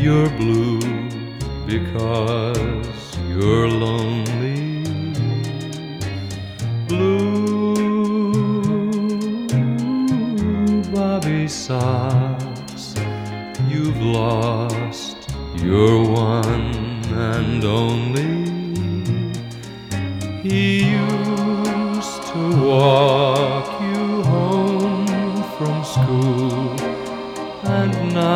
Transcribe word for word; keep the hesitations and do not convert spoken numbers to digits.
You're blue because you're lonely. Blue bobby socks, you've lost your one and only. He used to walk you